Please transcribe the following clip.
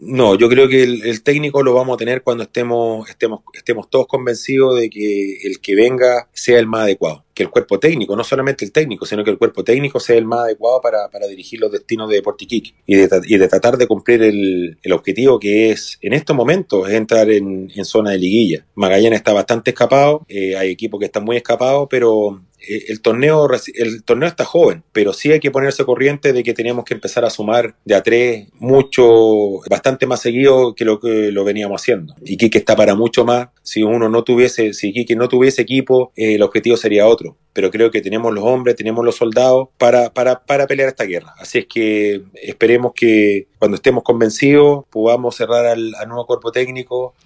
No, yo creo que el técnico lo vamos a tener cuando estemos todos convencidos de que el que venga sea el más adecuado. Que el cuerpo técnico, no solamente el técnico, sino que el cuerpo técnico sea el más adecuado para dirigir los destinos de Deportes Iquique y de tratar de cumplir el objetivo que es, en estos momentos, es entrar en zona de liguilla. Magallanes está bastante escapado, hay equipos que están muy escapados, pero el torneo está joven, pero sí hay que ponerse corriente de que tenemos que empezar a sumar de a tres mucho, bastante más seguido que lo veníamos haciendo. Iquique está para mucho más. Si Iquique no tuviese equipo, el objetivo sería otro. Pero creo que tenemos los hombres, tenemos los soldados para pelear esta guerra. Así es que esperemos que cuando estemos convencidos podamos cerrar al nuevo cuerpo técnico